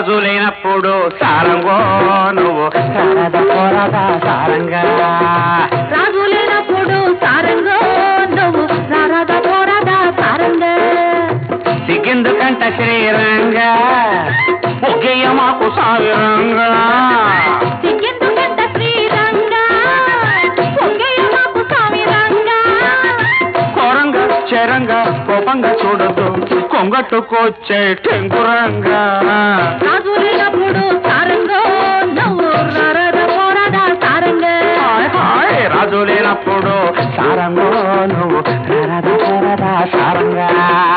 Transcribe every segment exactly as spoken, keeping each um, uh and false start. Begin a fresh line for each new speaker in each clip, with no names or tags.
రాజు లేనప్పుడు సారంగో నువ్వు సారద పోరద సారంగా
రాజు లేనప్పుడు సారంగో నువ్వు సారద పోరద సారంగా
సిగ్గెందుకంట శ్రీరంగా ఒకేయ మాకు సావిరంగా
సిగ్గెందుకంట శ్రీరంగా ఒకేయ మాకు సావిరంగా
కోరంగా చెరంగా కోపంగా చూడదు కొంగట్టుకొచ్చే టెంకురంగా
రాజు లేనప్పుడు సారంగో నువ్వు సారద పోరద సారంగా
రాజు లేనప్పుడు సారంగో నువ్వు సారద పోరద సారంగా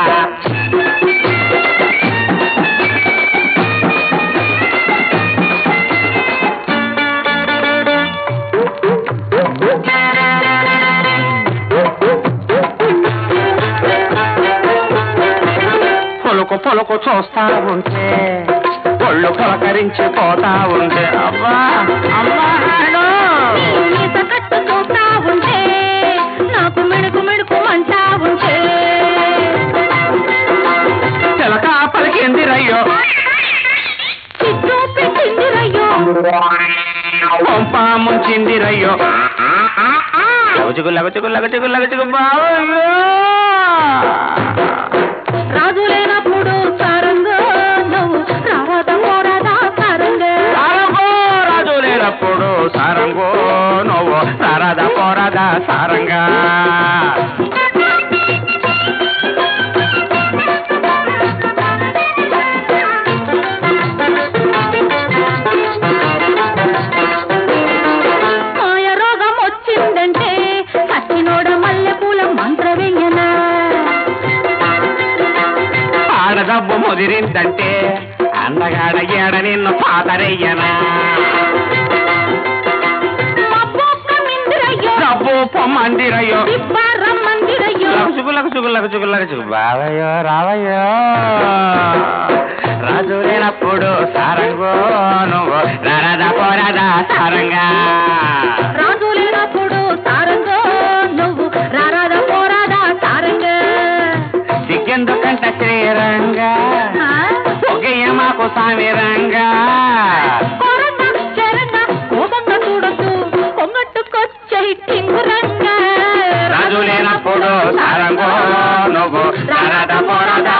పొలకు పొలకు చూస్తా ఉంటే ఒళ్ళు పులకరించి పోతా ఉంటే అబ్బా అమ్మా
ఈత కట్టు చూస్తా ఉంటే నాకు మెడుకు మెడుకు మంటా ఉంటే
చిలక పలికింది రయ్యో
చిచ్చు పెట్టింది రయ్యో
పంప ముంచింది రయ్యో లగచుకు లగచుకు లగచుకు లగచుకు బావయ్యో
రాజు లేనప్పుడు సారంగో నువ్వు రారద పోరద సారంగా
సారంగో రాజు లేనప్పుడు సారంగో నువ్వు సారద పోరద సారంగా
మాయ రోగం వచ్చిందంటే కచ్చినోడ మల్లె పూల మంత్ర వెయ్యనా
ఆడదబ్బు ముదిరిందంటే అందగాడ ఏడ నిన్ను పాతరయ్యనా డబ్బు పొమ్మందిరయ్యో లగచుకు లగచుకు లగచుకు లగచుకు బావయ్యో రావయ్యో రాజు లేనప్పుడు సారంగో నువ్వు రారద పోరద సారంగా
రాజు లేనప్పుడు సారంగో నువ్వు రారద పోరద సారంగా
సిగ్గెందుకంట శ్రీరంగా ఒకేయ మాకు సామిరంగా
కోపంగా చూడొద్దు కొంగట్టుకొచ్చే టింగురంగా
రాజు లేనప్పుడు సారంగో నువ్వు రారద పోరద